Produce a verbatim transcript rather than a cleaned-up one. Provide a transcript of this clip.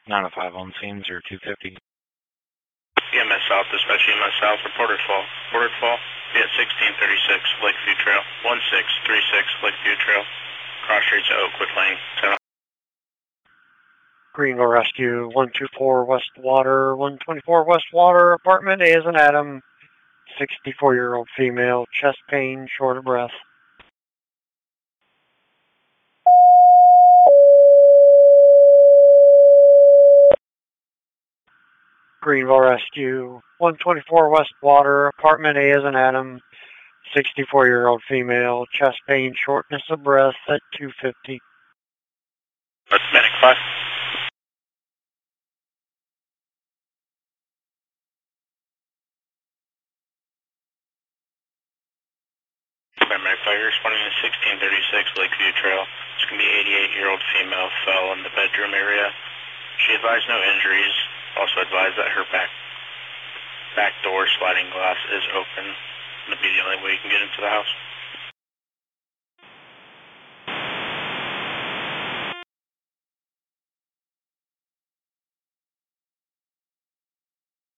nine oh five on scene, zero two fifty. E M S South, dispatch E M S South, reported fall. Reported fall, be at sixteen thirty-six Lakeview Trail, one six three six Lakeview Trail, cross streets at Oakwood Lane, ten. Greenville Rescue, one two four West Water, one twenty-four West Water, apartment A as in Adam, sixty-four-year-old female, chest pain, short of breath. Greenville Rescue, one twenty-four West Water, apartment A as in Adam, sixty-four-year-old female, chest pain, shortness of breath at two fifty. Medic five. Medic five, you're responding to sixteen thirty-six Lakeview Trail. It's going to be eighty-eight-year-old female, fell in the bedroom area. She advised no injuries, also advised that her back back door sliding glass is open. It'll be the only way you can get into the house.